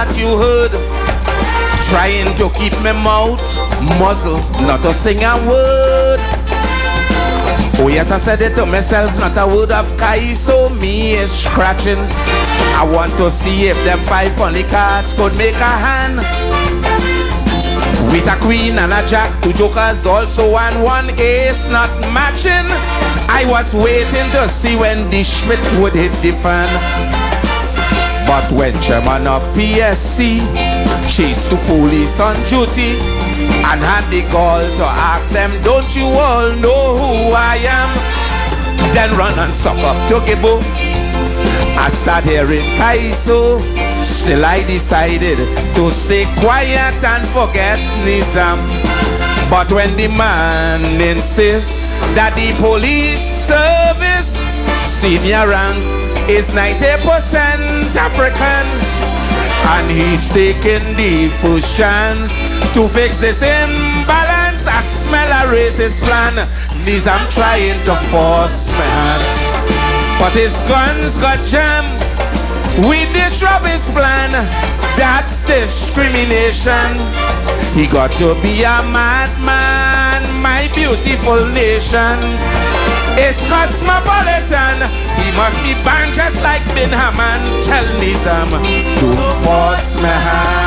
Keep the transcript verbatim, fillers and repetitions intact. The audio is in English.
that you heard, trying to keep my mouth muzzled, not to sing a word. Oh yes, I said it to myself, not a word of kai, so me is scratching. I want to see if them five funny cards could make a hand. With a queen and a jack, two jokers also, and one ace not matching. I was waiting to see when the Schmidt would hit the fan. But when chairman of P S C chased the police on duty and had the gall to ask them, don't you all know who I am? Then run and suck up to Gibbo. I start hearing Kaiso. Still I decided to stay quiet and forget Nizam. But when the man insists that the police service senior rank is ninety percent African, and he's taking the first chance to fix this imbalance, I smell a racist plan. Nizam trying to force my hand, but his guns got jammed with this rubbish plan. That's discrimination. He got to be a madman. My beautiful nation is cosmopolitan. He must be banned just like Bin Haman. Tell Nizam to force my hand.